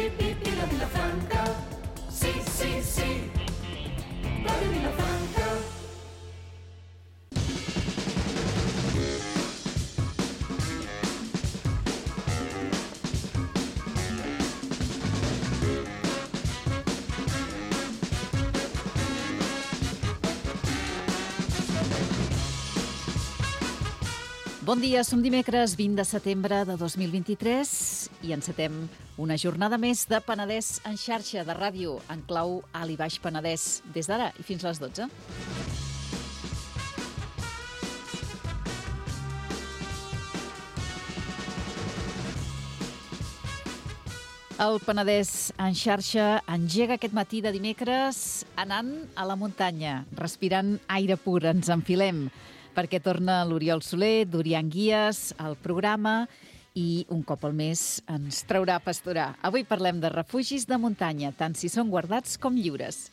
la Vilafranca. Sí, sí, sí, Radio Vilafranca. Bon dia, som dimecres 20 de setembre de 2023 i encetem una jornada més de Penedès en xarxa de ràdio en clau Alt i Baix Penedès, des d'ara i fins a les 12. El Penedès en xarxa engega aquest matí de dimecres anant a la muntanya, respirant aire pur, ens enfilem, perquè torna l'Oriol Soler, Dorian Guies, al programa i un cop al mes ens traurà a pasturar. Avui parlem de refugis de muntanya, tant si són guardats com lliures.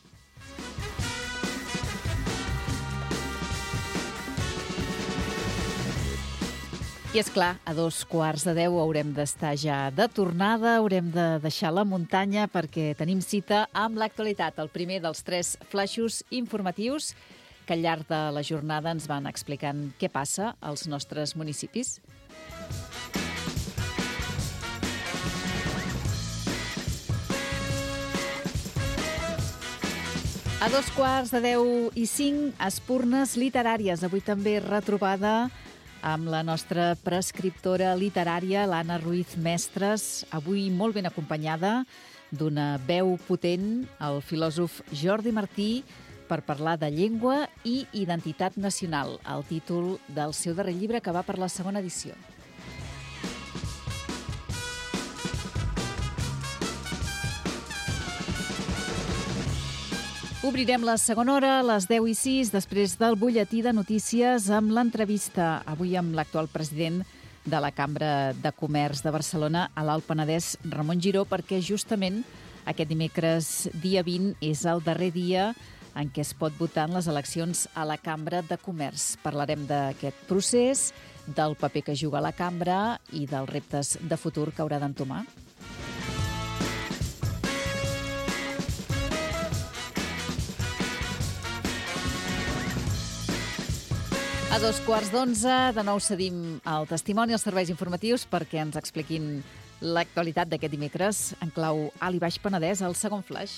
I és clar, a 9:45 haurem d'estar ja de tornada, haurem de deixar la muntanya perquè tenim cita amb l'actualitat, el primer dels 3 flaixos informatius que al llarg de la jornada ens van explicant què passa als nostres municipis. A 9:45, espurnes literàries. Avui també retrobada amb la nostra prescriptora literària, l'Anna Ruiz Mestres, avui molt ben acompanyada d'una veu potent, el filòsof Jordi Martí, per parlar de llengua i identitat nacional, el títol del seu darrer llibre que va per la segona edició. Obrirem la segona hora a les 10:06, després del butlletí de notícies amb l'entrevista, avui amb l'actual president de la Cambra de Comerç de Barcelona a l'Alt Penedès, Ramon Giró, perquè justament aquest dimecres, dia 20, és el darrer dia en què es pot votar en les eleccions a la Cambra de Comerç. Parlarem d'aquest procés, del paper que juga la Cambra i dels reptes de futur que haurà d'entomar. A 9:15, de nou cedim el testimoni als serveis informatius perquè ens expliquin l'actualitat d'aquest dimecres en clau Alt i Baix Penedès, el segon flaix.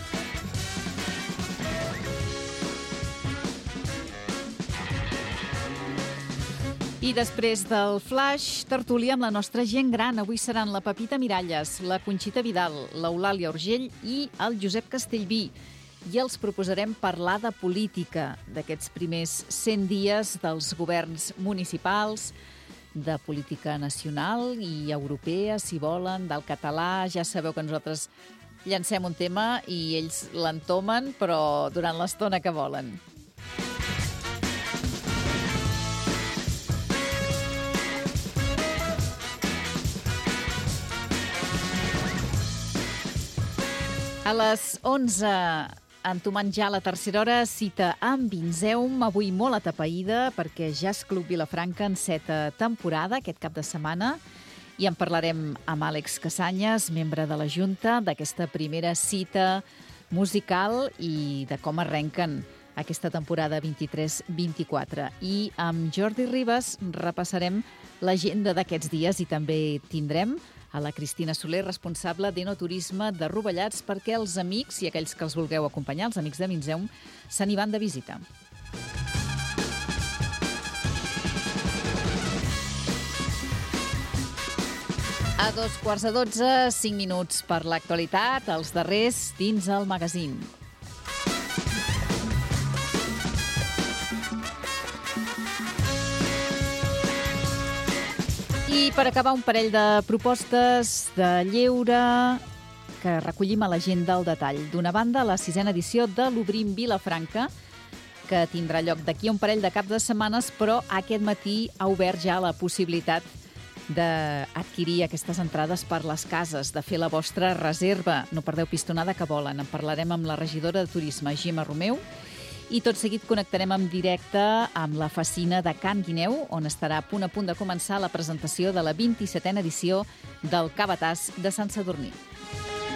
I després del flash, tertúlia amb la nostra gent gran. Avui seran la Pepita Miralles, la Conxita Vidal, l'Eulàlia Urgell i el Josep Castellví. I els proposarem parlar de política, d'aquests primers 100 dies dels governs municipals, de política nacional i europea, si volen, del català. Ja sabeu que nosaltres llancem un tema i ells l'entomen, però durant l'estona que volen. A les 11, entomant ja la tercera hora, cita amb Vinzeum, avui molt atapeïda, perquè Jazz Club Vilafranca enceta temporada aquest cap de setmana, i en parlarem amb Àlex Casanyes, membre de la Junta, d'aquesta primera cita musical i de com arrenquen aquesta temporada 23-24. I amb Jordi Ribas repassarem l'agenda d'aquests dies i també tindrem a la Cristina Soler, responsable d'Enoturisme de Rovellats, perquè els amics i aquells que els vulgueu acompanyar, els amics de Vinzeum, se n'hi van de visita. A 9:45, 5 minuts per l'actualitat, els darrers dins el magazín. I per acabar, un parell de propostes de lleure que recollim a l'agenda al detall. D'una banda, la 6a edició de l'Obrim Vilafranca, que tindrà lloc d'aquí a un parell de caps de setmanes, però aquest matí ha obert ja la possibilitat d'adquirir aquestes entrades per les cases, de fer la vostra reserva. No perdeu pistonada que volen. En parlarem amb la regidora de Turisme, Gemma Romeu, i tot seguit connectarem en directe amb la Facina de Can Guineu, on estarà a punt de començar la presentació de la 27a edició del Cabàtàs de Sant Sadurní.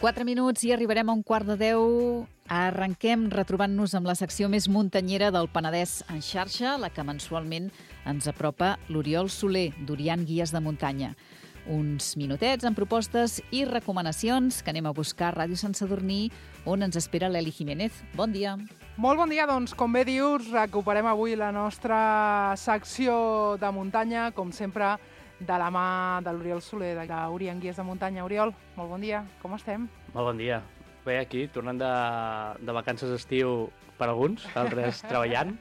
4 minuts i arribarem a 9:45. Arrenquem retrobant-nos amb la secció més muntanyera del Penedès en xarxa, la que mensualment ens apropa l'Oriol Soler, d'Oriant Guies de Muntanya. Uns minutets amb propostes i recomanacions que anem a buscar a Ràdio Sant Sadurní, on ens espera l'Eli Jiménez. Bon dia. Molt bon dia, doncs, com bé dius, recuperem avui la nostra secció de muntanya, com sempre, de la mà de l'Oriol Soler, d'Oriant Guies de Muntanya. Oriol, molt bon dia, com estem? Molt bon dia. Bé, aquí, tornant de vacances d'estiu per alguns, altres treballant,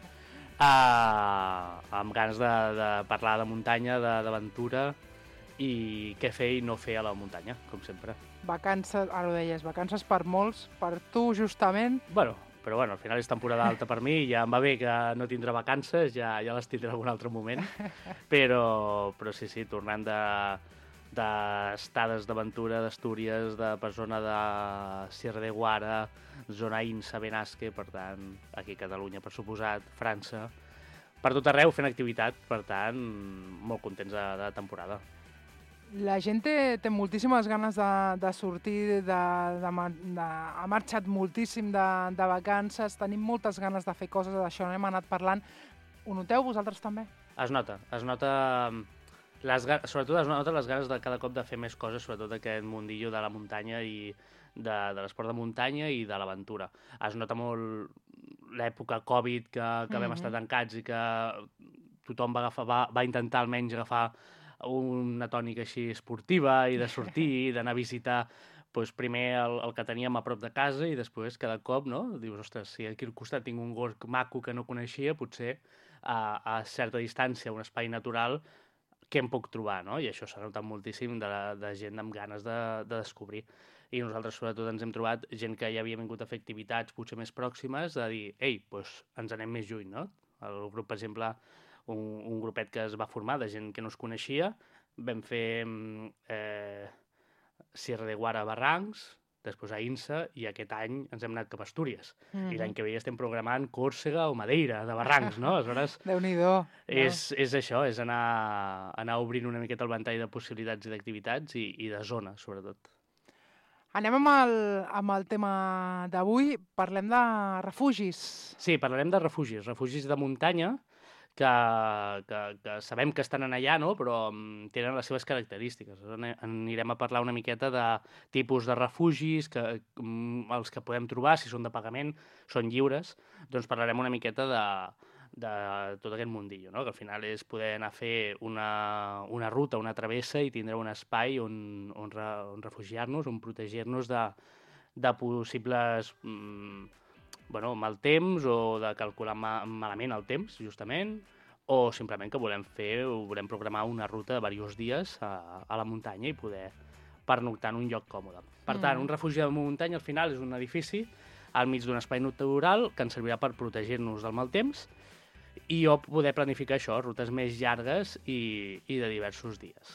amb ganes de parlar de muntanya, d'aventura i què fer i no fer a la muntanya, com sempre. Vacances, ara ho deies, vacances per molts, per tu justament. Però al final és temporada alta per mi, ja em va bé que no tindré vacances, ja les tindré en algun altre moment, però sí, tornant d'estades d'aventura d'Astúries, de per zona de Sierra de Guara, zona Insa, Benasque, per tant, aquí a Catalunya, per suposat, França, per tot arreu fent activitat, per tant, molt contents de temporada. La gent té moltíssimes ganes de sortir, ha marxat moltíssim de vacances, tenim moltes ganes de fer coses, d'això n'hem anat parlant. Ho noteu vosaltres també? Es nota, sobretot es nota les ganes de cada cop de fer més coses, sobretot aquest mundillo de la muntanya i de l'esport de muntanya i de l'aventura. Es nota molt l'època Covid que vam estar tancats i que tothom va intentar almenys agafar una tònica així esportiva i de sortir i d'anar a visitar primer el que teníem a prop de casa i després cada cop, no? Dius, ostres, si aquí al costat tinc un gorg maco que no coneixia, potser a certa distància, un espai natural, què em puc trobar, no? I això s'ha notat moltíssim de gent amb ganes de descobrir. I nosaltres sobretot ens hem trobat gent que ja havia vingut a fer activitats potser més pròximes, a dir, ei, doncs ens anem més lluny, no? El grup, per exemple, un grupet que es va formar de gent que no es coneixia, vam fer Sierra de Guara a Barrancs, després a Insa, i aquest any ens hem anat cap a Astúries. I l'any que ve ja estem programant Còrsega o Madeira, de Barrancs, no? Aleshores, Déu-n'hi-do. És això, és anar obrint una miqueta el ventall de possibilitats i d'activitats i de zona, sobretot. Anem amb el tema d'avui. Parlem de refugis. Sí, parlarem de refugis de muntanya, que sabem que estan allà, no? Però tenen les seves característiques. Anirem a parlar una miqueta de tipus de refugis, els que podem trobar, si són de pagament, són lliures. Doncs parlarem una miqueta de tot aquest mundillo, no? Que al final és poder anar a fer una ruta, una travessa i tindre un espai on refugiar-nos, on protegir-nos de possibles mal temps o de calcular malament el temps, justament, o simplement que volem programar una ruta de diversos dies a la muntanya i poder pernoctar en un lloc còmode. Per tant, un refugi de muntanya al final és un edifici al mig d'un espai natural que ens servirà per protegir-nos del mal temps i poder planificar això, rutes més llargues i de diversos dies.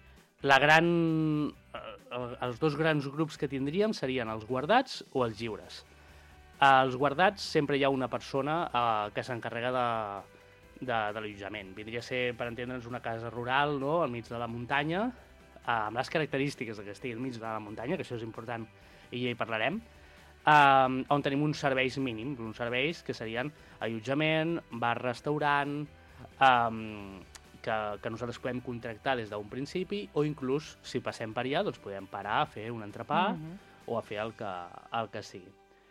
Els dos grans grups que tindríem serien els guardats o els lliures. Als guardats sempre hi ha una persona que s'encarrega de l'allotjament. Vindria a ser, per entendre'ns, una casa rural, no?, al mig de la muntanya, amb les característiques que estigui al mig de la muntanya, que això és important i ja hi parlarem, on tenim uns serveis mínims, uns serveis que serien allotjament, bar-restaurant, que nosaltres podem contractar des d'un principi o inclús, si passem per allà, doncs podem parar a fer un entrepà o a fer el que sigui.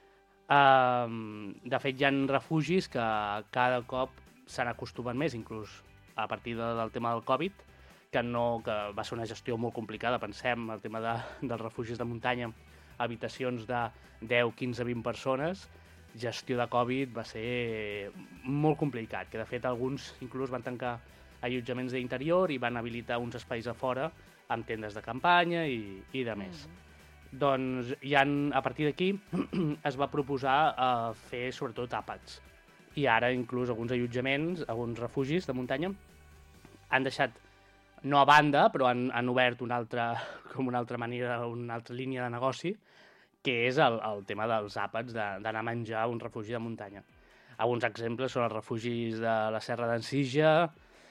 De fet, hi ha refugis que cada cop s'han acostumat més, inclús a partir del tema del Covid, que va ser una gestió molt complicada. Pensem, el tema dels refugis de muntanya, habitacions de 10, 15, 20 persones, gestió de Covid va ser molt complicat, que de fet alguns inclús van tancar allotjaments d'interior i van habilitar uns espais a fora amb tendes de campanya i de més. Doncs a partir d'aquí es va proposar fer sobretot àpats. I ara inclús alguns allotjaments, alguns refugis de muntanya han deixat, no a banda, però han obert una altra manera, una altra línia de negoci, que és el tema dels àpats, d'anar a menjar a un refugi de muntanya. Alguns exemples són els refugis de la Serra d'en Sitja,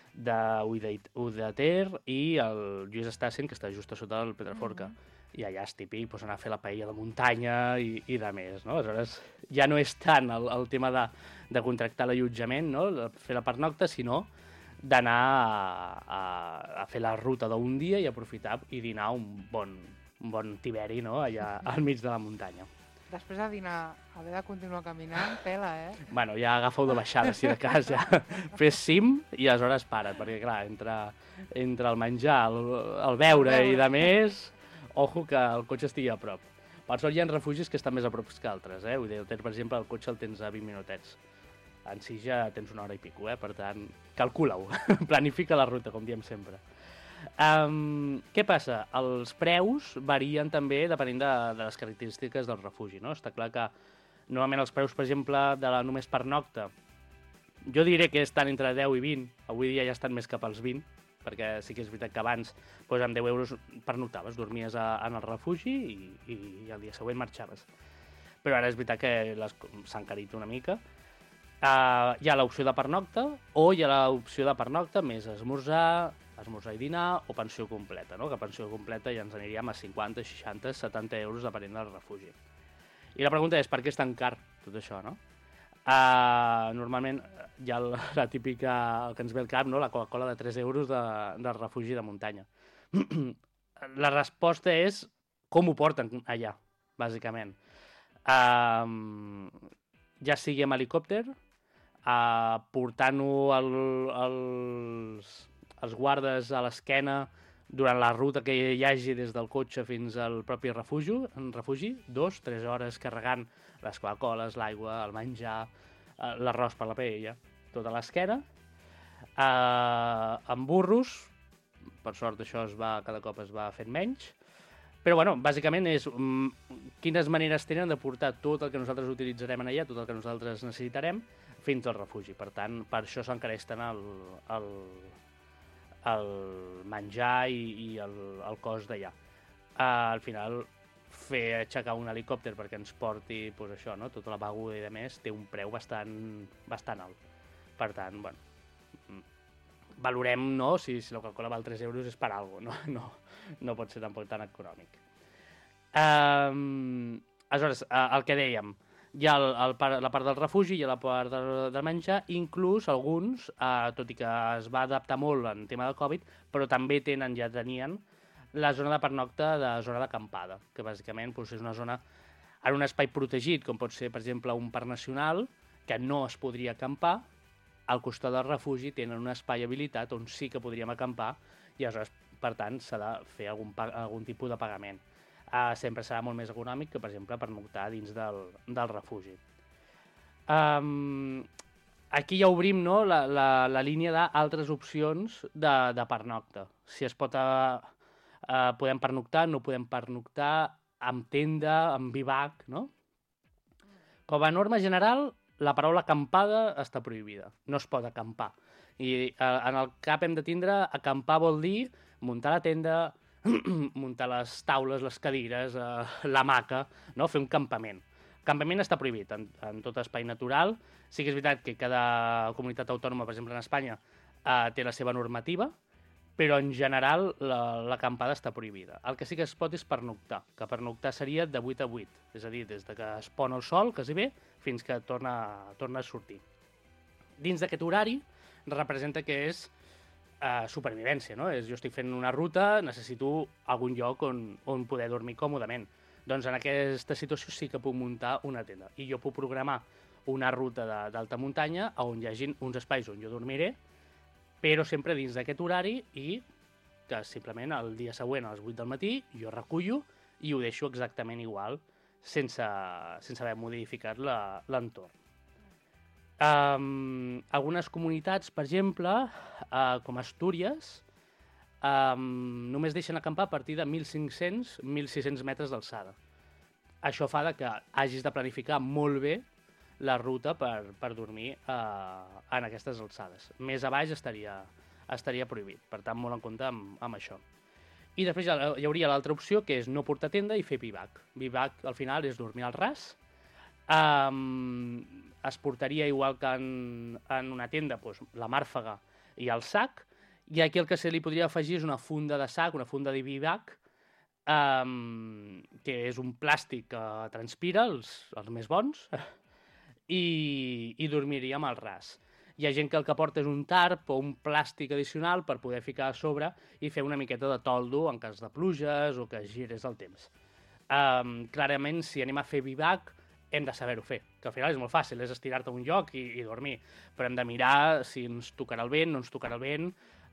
d'Udater i el Lluís Estassen, que està just a sota del Pedraforca. I allà és típic anar a fer la paella de muntanya i de més, no? Aleshores, ja no és tant el tema de contractar l'allotjament, no? De fer la pernocta, sinó d'anar a fer la ruta d'un dia i aprofitar i dinar un bon tiberi, no? Allà al mig de la muntanya. Després de dinar, haver de continuar caminant, pela, Bueno, ja agafeu de baixada, si de cas, ja fes cim i aleshores para, perquè clar, entre el menjar, el beure i de més, ojo que el cotxe estigui a prop. Per sort hi ha refugis que estan més a prop que altres, Vull dir, per exemple, el cotxe el tens a 20 minutets. En Sitges ja tens una hora i pico, Per tant, calcula-ho, planifica la ruta, com diem sempre. Què passa? Els preus varien també depenent de les característiques del refugi, no? Està clar que normalment els preus, per exemple, de la només pernocta, jo diré que estan entre 10 i 20, avui dia ja estan més cap als 20, perquè sí que és veritat que abans doncs, amb 10 euros pernoctaves, dormies en el refugi i el dia següent marxaves. Però ara és veritat que s'ha encarit una mica. Hi ha l'opció de pernocta o hi ha l'opció de pernocta més esmorzar i dinar o pensió completa, no? Que pensió completa ja ens aniríem a 50, 60, 70 euros depenent del refugi. I la pregunta és per què és tan car tot això, no? Normalment hi ha la típica, el que ens ve al cap, no? La Coca-Cola de 3 euros del refugi de muntanya. La resposta és com ho porten allà, bàsicament. Ja sigui amb helicòpter, portant-ho els guardes a l'esquena durant la ruta que hi hagi des del cotxe fins al propi refugi, 2-3 hores carregant les Coca-Coles, l'aigua, el menjar, l'arròs per la paella, tota l'esquena, amb burros, per sort això cada cop es va fent menys, però bueno, bàsicament és quines maneres tenen de portar tot el que nosaltres utilitzarem allà, tot el que nosaltres necessitarem, fins al refugi. Per tant, per això s'encareix tant el menjar i el cost d'allà. Al final, fer aixecar un helicòpter perquè ens porti doncs això, no? Tota la beguda i de més, té un preu bastant alt. Per tant, bueno, valorem si la Coca-Cola val 3 euros és per alguna cosa, no pot ser tampoc tan econòmic. Aleshores, el que dèiem, hi ha la part del refugi, hi ha la part del menjar, inclús alguns, tot i que es va adaptar molt en tema de Covid, però també ja tenien la zona de pernocta de zona d'acampada, que bàsicament és una zona en un espai protegit, com pot ser, per exemple, un parc nacional, que no es podria acampar. Al costat del refugi tenen un espai habilitat on sí que podríem acampar i aleshores, per tant, s'ha de fer algun tipus de pagament. Sempre serà molt més econòmic que, per exemple, pernoctar dins del refugi. Aquí ja obrim la línia d'altres opcions de pernocta. Si es pot... podem pernoctar, no podem pernoctar, amb tenda, amb bivac, no? Com a norma general, la paraula acampada està prohibida. No es pot acampar. I en el cap hem de tindre acampar vol dir muntar la tenda, muntar les taules, les cadires, l'hamaca, no? Fer un campament. El campament està prohibit en tot espai natural. Sí que és veritat que cada comunitat autònoma, per exemple en Espanya, té la seva normativa, però en general l'acampada està prohibida. El que sí que es pot és pernoctar, que pernoctar seria de 8 a 8, és a dir, des que es pon el sol, quasi bé, fins que torna a sortir. Dins d'aquest horari representa que és supervivència, no? Jo estic fent una ruta, necessito algun lloc on poder dormir còmodament. Doncs en aquesta situació sí que puc muntar una tenda i jo puc programar una ruta d'alta muntanya on hi hagi uns espais on jo dormiré, però sempre dins d'aquest horari i que simplement el dia següent a les 8 del matí jo recullo i ho deixo exactament igual sense haver modificat l'entorn. Algunes comunitats, per exemple, com Astúries, només deixen acampar a partir de 1.500-1.600 metres d'alçada. Això fa que hagis de planificar molt bé la ruta per dormir en aquestes alçades. Més a baix estaria prohibit, per tant, molt en compte amb això. I després hi hauria l'altra opció, que és no portar tenda i fer bivac. Bivac, al final, és dormir al ras. Es portaria, igual que en una tenda, la màrfaga i el sac, i aquí el que se li podria afegir és una funda de sac, una funda de bivac, que és un plàstic que transpira, els més bons, i dormiria amb el ras. Hi ha gent que el que porta és un tarp o un plàstic addicional per poder ficar a sobre i fer una miqueta de toldo en cas de pluges o que gires el temps. Clarament, si anem a fer bivac, hem de saber-ho fer, que al final és molt fàcil, és estirar-te a un lloc i dormir, però hem de mirar si ens tocarà el vent, no ens tocarà el vent.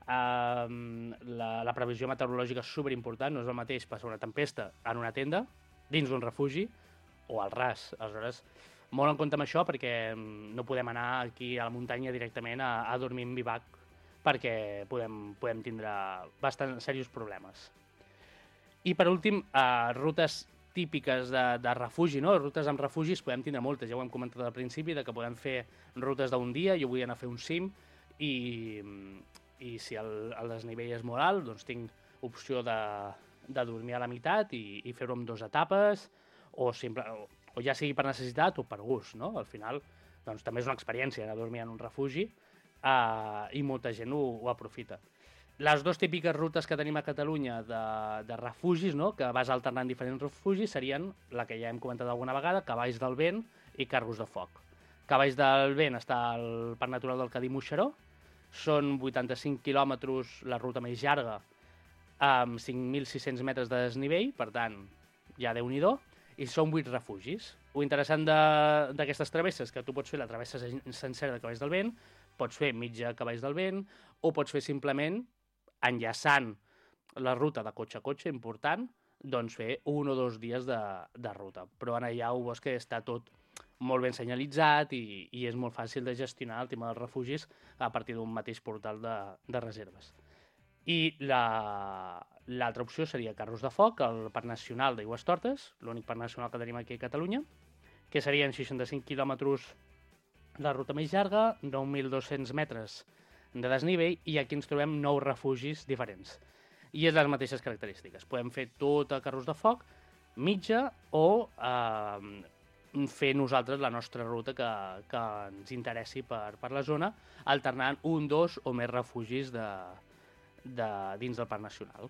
La previsió meteorològica és superimportant, no és el mateix passar una tempesta en una tenda, dins d'un refugi, o al ras. Aleshores, molt en compte amb això, perquè no podem anar aquí a la muntanya directament a dormir en bivac, perquè podem tindre bastant serios problemes. I per últim, rutes típiques de refugi, no? Rutes amb refugis podem tindre moltes, ja ho hem comentat al principi, de que podem fer rutes d'un dia, jo vull anar a fer un cim, i si el desnivell és molt alt, doncs tinc opció de dormir a la meitat i fer-ho en 2 etapes, o ja sigui per necessitat o per gust, no? Al final, doncs també és una experiència anar a dormir en un refugi, i molta gent ho aprofita. Les 2 típiques rutes que tenim a Catalunya de refugis, no? Que vas alternant diferents refugis, serien la que ja hem comentat alguna vegada, Cavalls del Vent i Carros de Foc. Cavalls del Vent està al Parc Natural del Cadí-Moixeró, són 85 quilòmetres la ruta més llarga, amb 5.600 metres de desnivell, per tant, ja Déu-n'hi-do, i són 8 refugis. Lo interessant d'aquestes travesses és que tu pots fer la travessa sencera de Cavalls del Vent, pots fer mitja Cavalls del Vent, o pots fer simplement, enllaçant la ruta de cotxe a cotxe, important, doncs fer 1 o 2 dies de ruta. Però allà ho veus que està tot molt ben senyalitzat i és molt fàcil de gestionar el tema dels refugis a partir d'un mateix portal de reserves. I l'altra opció seria Carros de Foc, el Parc Nacional d'Aigüestortes, l'únic parc nacional que tenim aquí a Catalunya, que serien 65 quilòmetres la ruta més llarga, 9.200 metres de desnivell, i aquí ens trobem 9 refugis diferents. I és les mateixes característiques. Podem fer tot a Carros de Foc, mitja, o fer nosaltres la nostra ruta que ens interessi per la zona, alternant 1, 2 o més refugis dins del Parc Nacional.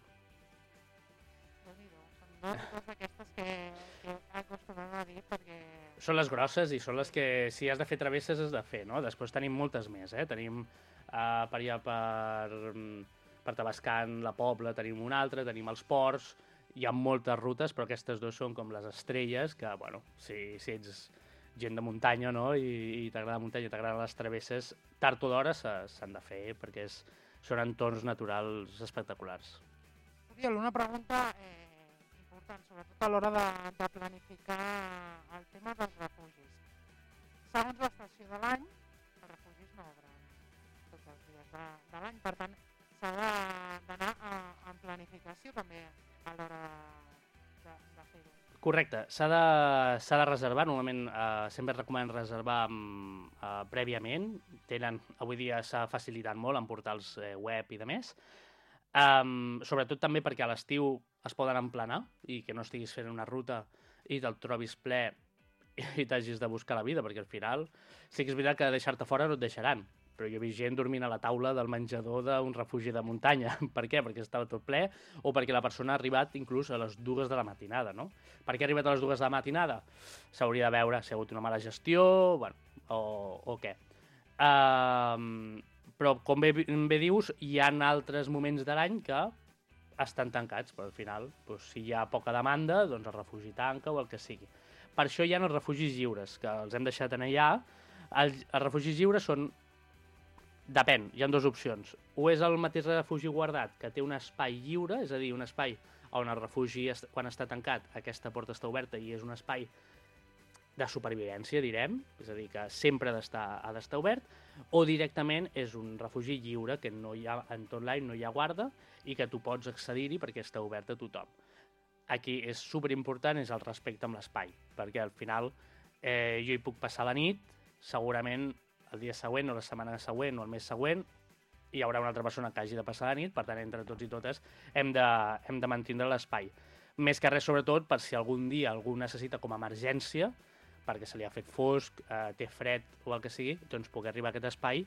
Són 2 coses d'aquestes que acostumem a dir perquè... Són les grosses i són les que, si has de fer travesses, has de fer, no? Després tenim moltes més, Tenim per allà per Tavascan, la Pobla, tenim una altra, tenim els ports, hi ha moltes rutes, però aquestes 2 són com les estrelles, que, bueno, si ets gent de muntanya, no?, i t'agrada la muntanya, t'agraden les travesses, tard o d'hora s'han de fer, perquè són entorns naturals espectaculars. Oriol, una pregunta important, sobretot a l'hora de planificar el tema dels refugis. Segons l'estació de l'any, els refugis no obren tots els dies de l'any, per tant, s'ha d'anar en planificació també a l'hora de fer-ho. Correcte, s'ha de reservar, normalment sempre recomanen reservar prèviament, avui dia s'ha facilitat molt en portals web i demés, sobretot també perquè a l'estiu es poden emplenar i que no estiguis fent una ruta i te'l trobis ple i t'hagis de buscar la vida, perquè al final sí que és veritat que deixar-te fora no et deixaran, però jo he vist gent dormint a la taula del menjador d'un refugi de muntanya. Per què? Perquè estava tot ple o perquè la persona ha arribat inclús a les 2 de la matinada, no? Per què ha arribat a les 2 de la matinada? S'hauria de veure si ha hagut una mala gestió, bueno, o què. Però, com bé dius, hi ha altres moments de l'any que estan tancats, però al final, doncs, si hi ha poca demanda, doncs el refugi tanca o el que sigui. Per això hi ha els refugis lliures, que els hem deixat allà. Els refugis lliures són... Depèn, hi ha 2 opcions. O és el mateix refugi guardat, que té un espai lliure, és a dir, un espai on el refugi, quan està tancat, aquesta porta està oberta i és un espai de supervivència, direm, és a dir, que sempre ha d'estar obert, o directament és un refugi lliure, que no hi ha, en tot l'any no hi ha guarda, i que tu pots accedir-hi perquè està obert a tothom. Aquí és superimportant, és el respecte amb l'espai, perquè al final jo hi puc passar la nit, segurament el dia següent o la setmana següent o el mes següent hi haurà una altra persona que hagi de passar la nit, per tant, entre tots i totes hem de mantenir l'espai. Més que res, sobretot, per si algun dia algú necessita com a emergència, perquè se li ha fet fosc, té fred o el que sigui, doncs poder arribar a aquest espai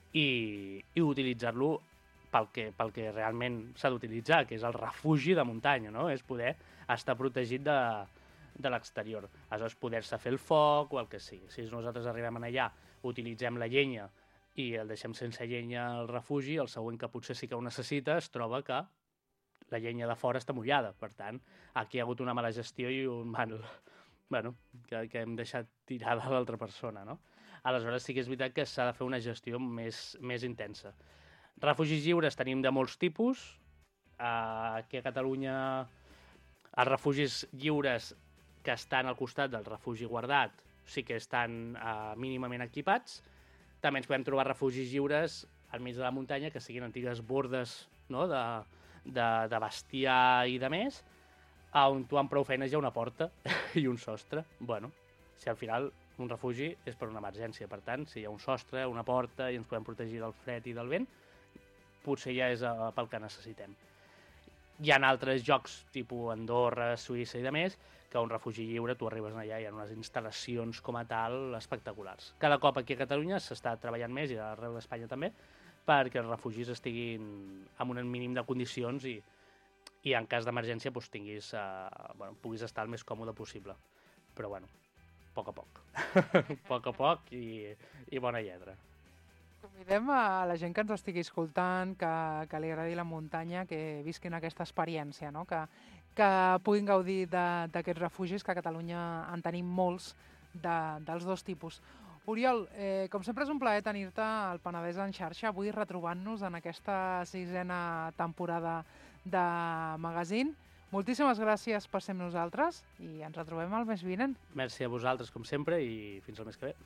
i utilitzar-lo pel que realment s'ha d'utilitzar, que és el refugi de muntanya, no? És poder estar protegit de l'exterior. Aleshores, poder-se fer el foc o el que sigui. Si nosaltres arribem allà, utilitzem la llenya i el deixem sense llenya al refugi, el següent que potser sí que ho necessita es troba que la llenya de fora està mullada. Per tant, aquí hi ha hagut una mala gestió i un mal... Bueno, que hem deixat tirada a l'altra persona, no? Aleshores sí que és veritat que s'ha de fer una gestió més intensa. Refugis lliures tenim de molts tipus. Aquí a Catalunya els refugis lliures que estan al costat del refugi guardat sí que estan mínimament equipats. També ens podem trobar refugis lliures al mig de la muntanya que siguin antigues bordes, no?, de bestiar i de més, on tu amb prou feines hi ha una porta i un sostre. Bueno, si al final un refugi és per una emergència, per tant, si hi ha un sostre, una porta i ens podem protegir del fred i del vent, potser ja és pel que necessitem. Hi ha altres jocs, tipus Andorra, Suïssa i de més, que a un refugi lliure tu arribes allà i hi ha unes instal·lacions com a tal espectaculars. Cada cop aquí a Catalunya s'està treballant més, i arreu d'Espanya també, perquè els refugis estiguin amb un mínim de condicions i en cas d'emergència doncs, puguis estar el més còmode possible. Però bueno, a poc a poc. Poc a poc i bona lletra. Convidem a la gent que ens estigui escoltant, que li agradi la muntanya, que visquin aquesta experiència, no? Que puguin gaudir d'aquests refugis, que a Catalunya en tenim molts dels dos tipus. Oriol, com sempre és un plaer tenir-te al Penedès en xarxa, avui retrobant-nos en aquesta 6a temporada de Magazine. Moltíssimes gràcies per ser amb nosaltres i ens retrobem el mes vinent. Merci a vosaltres, com sempre, i fins al mes que ve.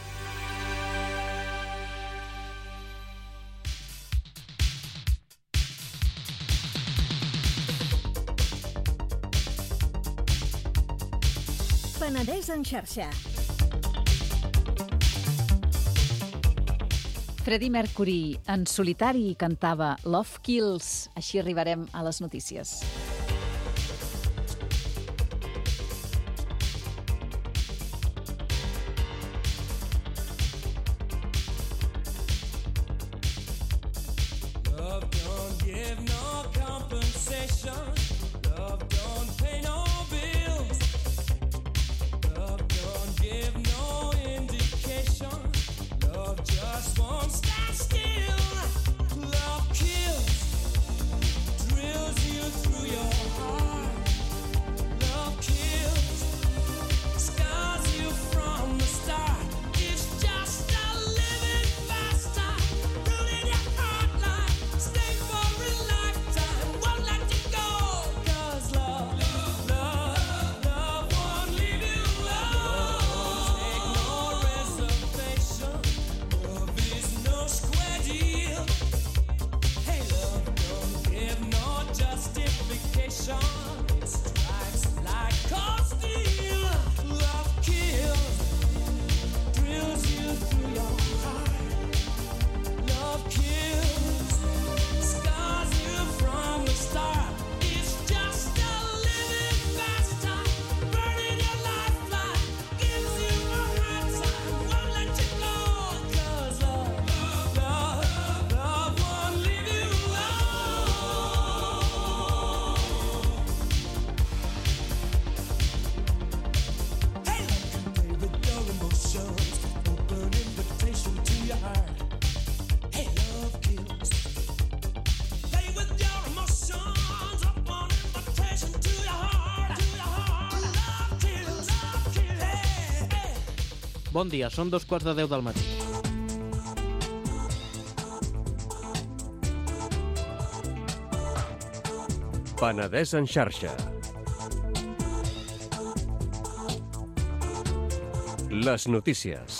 Penedès en xarxa. Freddie Mercury en solitari cantava Love Kills. Així arribarem a les notícies. Love don't give no compensation. Love don't pay no bills. Love don't give no indication. Love just won't stand still. Love kills, drills you through your heart. Love kills, scars you from the start. It's just a living bastard, ruining your heart like stay for a lifetime. Won't let you go, 'cause love won't leave you alone. Take no reservation. Love is no square deal. Hey, love don't give no justification. It strikes like cold steel. Love kills, drills you through your heart. Love kills, scars you from the start. It's just a living bastard, burning your lifeline, gives you a hard time, won't let you go, 'cause love won't leave you alone. Hey, love can play with your emotions, open invitation to your heart. Hey, love kills. Play with your emotions, open invitation to your heart. Love kills, hey, hey. Bon dia, són 2:15 del matí. Penedès en xarxa. Les notícies.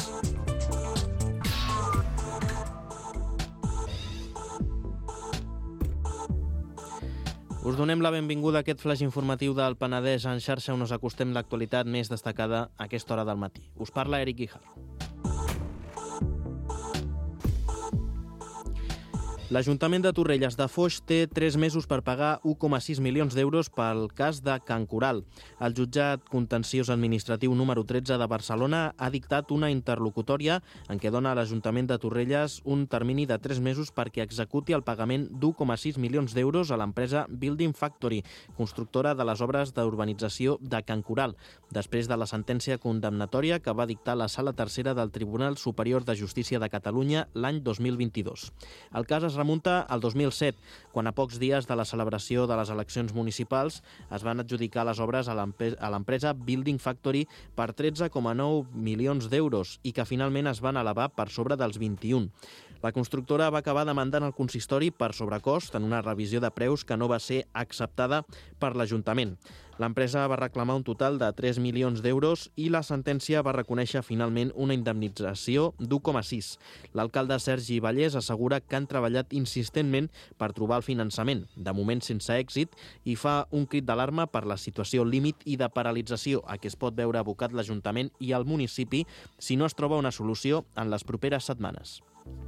Us donem la benvinguda a aquest flash informatiu del Penedès en xarxa on us acostem l'actualitat més destacada a aquesta hora del matí. Us parla Eric Guijarro. L'Ajuntament de Torrelles de Foix té 3 mesos per pagar 1,6 milions d'euros pel cas de Can Coral. El jutjat contenciós administratiu número 13 de Barcelona ha dictat una interlocutòria en què dona a l'Ajuntament de Torrelles un termini de 3 mesos perquè executi el pagament d'1,6 milions d'euros a l'empresa Building Factory, constructora de les obres d'urbanització de Can Coral, després de la sentència condemnatòria que va dictar la Sala Tercera del Tribunal Superior de Justícia de Catalunya l'any 2022. El cas es remunta al 2007, quan a pocs dies de la celebració de les eleccions municipals es van adjudicar les obres a l'empresa Building Factory per 13,9 milions d'euros i que finalment es van elevar per sobre dels 21. La constructora va acabar demandant el consistori per sobrecost en una revisió de preus que no va ser acceptada per l'Ajuntament. L'empresa va reclamar un total de 3 milions d'euros i la sentència va reconèixer finalment una indemnització d'1,6. L'alcalde Sergi Vallès assegura que han treballat insistentment per trobar el finançament, de moment sense èxit, i fa un crit d'alarma per la situació límit i de paralització a què es pot veure abocat l'Ajuntament i el municipi si no es troba una solució en les properes setmanes.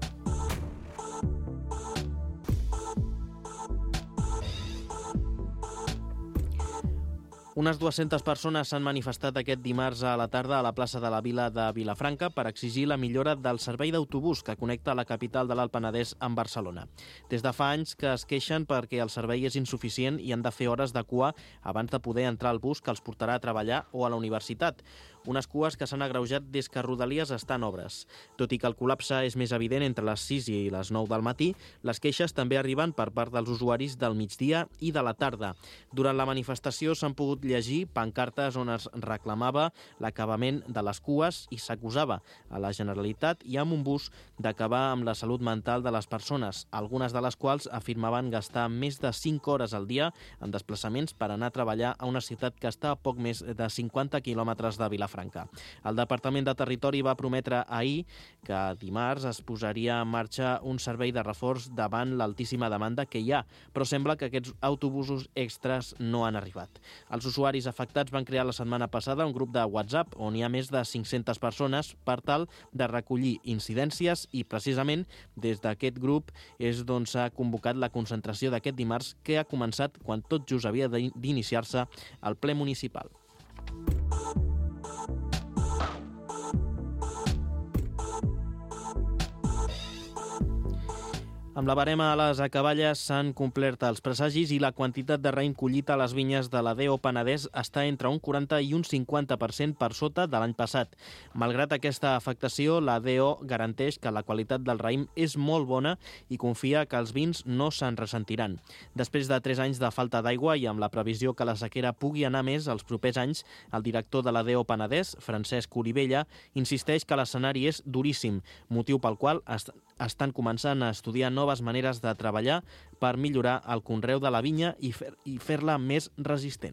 Unes 200 persones s'han manifestat aquest dimarts a la tarda a la plaça de la Vila de Vilafranca per exigir la millora del servei d'autobús que connecta la capital de l'Alt Penedès amb Barcelona. Des de fa anys que es queixen perquè el servei és insuficient i han de fer hores de cua abans de poder entrar al bus que els portarà a treballar o a la universitat. Unes cues que s'han agreujat des que Rodalies està en obres. Tot i que el col·lapse és més evident entre les 6 i les 9 del matí, les queixes també arriben per part dels usuaris del migdia i de la tarda. Durant la manifestació s'han pogut llegir pancartes on es reclamava l'acabament de les cues i s'acusava a la Generalitat i a Montbus d'acabar amb la salut mental de les persones, algunes de les quals afirmaven gastar més de 5 hores al dia en desplaçaments per anar a treballar a una ciutat que està a poc més de 50 quilòmetres de Vilafranca. El Departament de Territori va prometre ahir que dimarts es posaria en marxa un servei de reforç davant l'altíssima demanda que hi ha, però sembla que aquests autobusos extras no han arribat. Els usuaris afectats van crear la setmana passada un grup de WhatsApp on hi ha més de 500 persones per tal de recollir incidències i precisament des d'aquest grup és d'on s'ha convocat la concentració d'aquest dimarts que ha començat quan tot just havia d'iniciar-se el ple municipal. Amb la barema a les acaballes s'han complert els presagis i la quantitat de raïm collit a les vinyes de la DO Penedès està entre un 40 i un 50% per sota de l'any passat. Malgrat aquesta afectació, la DO garanteix que la qualitat del raïm és molt bona i confia que els vins no se'n ressentiran. Després de 3 anys de falta d'aigua i amb la previsió que la sequera pugui anar més els propers anys, el director de la DO Penedès, Francesc Olivella, insisteix que l'escenari és duríssim, motiu pel qual estan començant a estudiar noves maneres de treballar per millorar el conreu de la vinya i fer-la més resistent.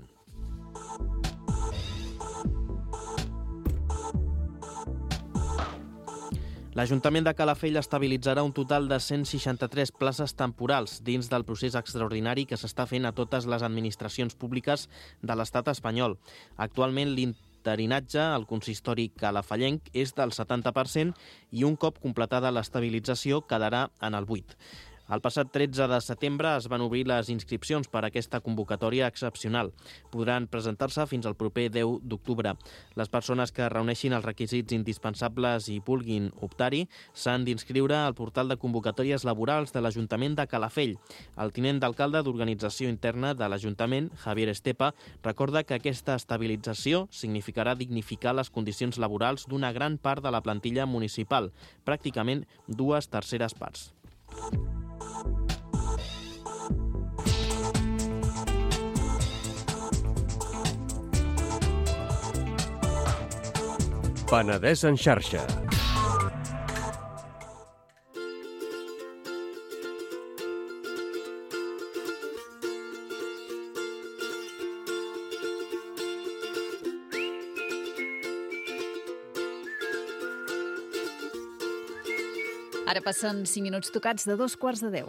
L'Ajuntament de Calafell estabilitzarà un total de 163 places temporals dins del procés extraordinari que s'està fent a totes les administracions públiques de l'estat espanyol. Actualment, l'interinatge al consistori calafellenc és del 70% i un cop completada l'estabilització quedarà en el 8%. El passat 13 de setembre es van obrir les inscripcions per a aquesta convocatòria excepcional. Podran presentar-se fins al proper 10 d'octubre. Les persones que reuneixin els requisits indispensables i vulguin optar-hi s'han d'inscriure al portal de convocatòries laborals de l'Ajuntament de Calafell. El tinent d'alcalde d'Organització Interna de l'Ajuntament, Javier Estepa, recorda que aquesta estabilització significarà dignificar les condicions laborals d'una gran part de la plantilla municipal, pràcticament 2/3 parts. Penedès en xarxa. Ara passen 5 minuts tocats de 2:15.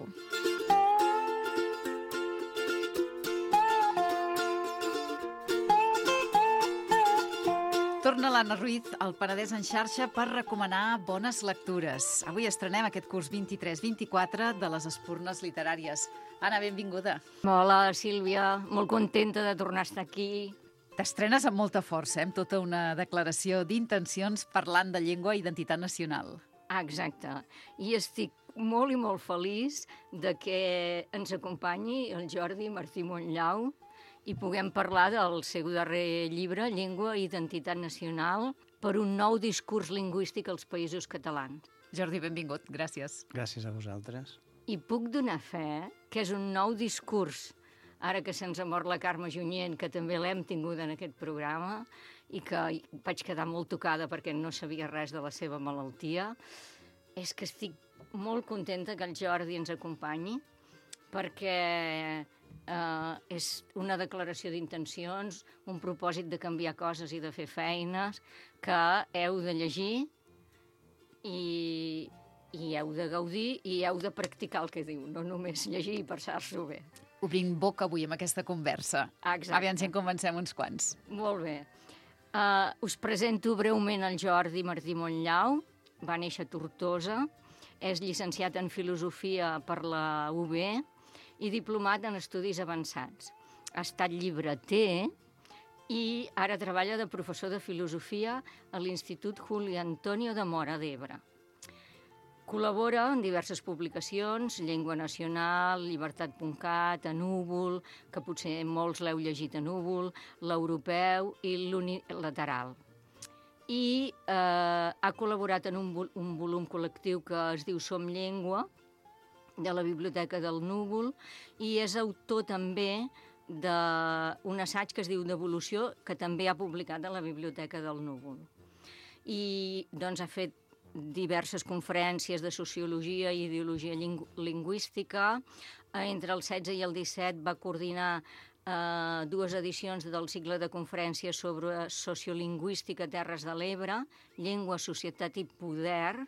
Torna l'Anna Ruiz al Penedès en xarxa per recomanar bones lectures. Avui estrenem aquest curs 23-24 de les Espurnes Literàries. Anna, benvinguda. Hola, Sílvia. Molt contenta de tornar a estar aquí. T'estrenes amb molta força, amb tota una declaració d'intencions parlant de llengua i identitat nacional. Exacte. I estic molt i molt feliç de que ens acompanyi el Jordi Martí Montllau i puguem parlar del seu darrer llibre, Llengua i identitat nacional, per un nou discurs lingüístic als països catalans. Jordi, benvingut. Gràcies. Gràcies a vosaltres. I puc donar fe que és un nou discurs, ara que se'ns ha mort la Carme Junyent, que també l'hem tingut en aquest programa, i que vaig quedar molt tocada perquè no sabia res de la seva malaltia, és que estic molt contenta que el Jordi ens acompanyi, perquè és una declaració d'intencions, un propòsit de canviar coses i de fer feines que heu de llegir i heu de gaudir i heu de practicar el que diu, no només llegir i passar-s'ho bé. Obrim boca avui amb aquesta conversa. Exacte. Aviam si en convencem uns quants. Molt bé. Us presento breument el Jordi Martí Montllau. Va néixer a Tortosa, és llicenciat en Filosofia per la UB i diplomat en Estudis Avançats. Ha estat llibreter i ara treballa de professor de Filosofia a l'Institut Juli Antonio de Móra d'Ebre. Col·labora en diverses publicacions, Llengua Nacional, Llibertat.cat, a Núvol, que potser molts l'heu llegit a Núvol, l'Europeu i l'Unilateral. I ha col·laborat en un volum col·lectiu que es diu Som Llengua, de la Biblioteca del Núvol, i és autor també d'un assaig que es diu Devolució, que també ha publicat a la Biblioteca del Núvol. I doncs ha fet diverses conferències de sociologia i ideologia lingüística. Entre el 16 i el 17 va coordinar dues edicions del cicle de conferències sobre sociolingüística Terres de l'Ebre, Llengua, Societat i Poder,